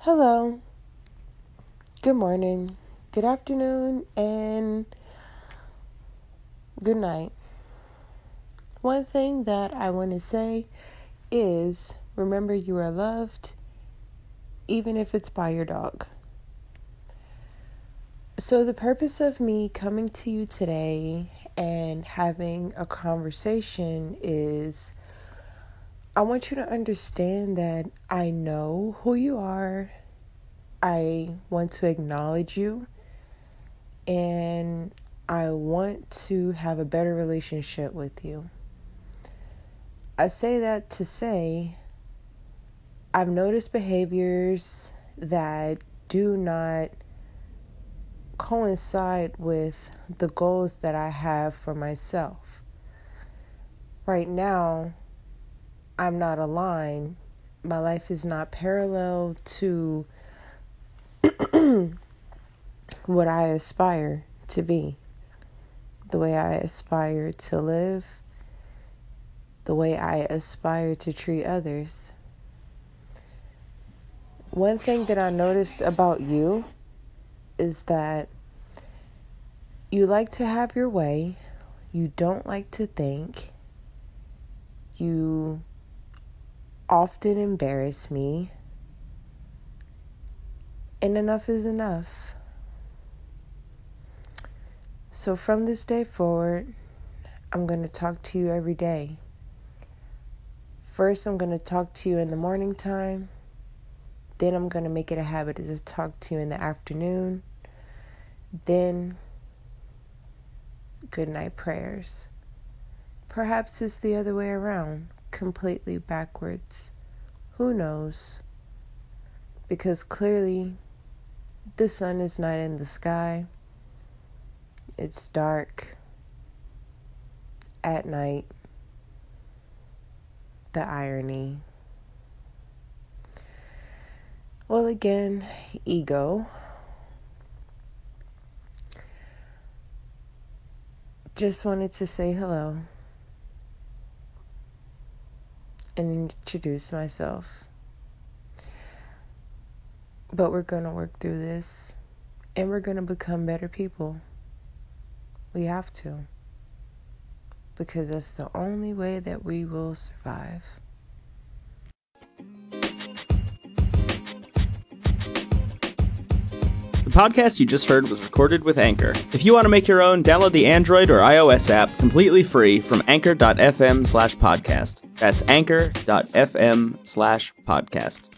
Hello, good morning, good afternoon, and good night. One thing that I want to say is remember you are loved, even if it's by your dog. So, the purpose of me coming to you today and having a conversation is I want you to understand that I know who you are. I want to acknowledge you. And I want to have a better relationship with you. I say that to say I've noticed behaviors that do not coincide with the goals that I have for myself. Right now, I'm not aligned. My life is not parallel to what I aspire to be, the way I aspire to live, the way I aspire to treat others. One thing that I noticed about you is that you like to have your way. You don't like to think. You often embarrass me. And enough is enough. So from this day forward, I'm going to talk to you every day. First, I'm going to talk to you in the morning time. Then I'm going to make it a habit to talk to you in the afternoon. Then, good night prayers. Perhaps it's the other way around, completely backwards. Who knows? Because clearly, the sun is not in the sky. It's dark at night. The irony. Well, again, ego. Just wanted to say hello and introduce myself. But we're going to work through this and we're going to become better people. We have to. Because that's the only way that we will survive. The podcast you just heard was recorded with Anchor. If you want to make your own, download the Android or iOS app completely free from anchor.fm/podcast. That's anchor.fm/podcast.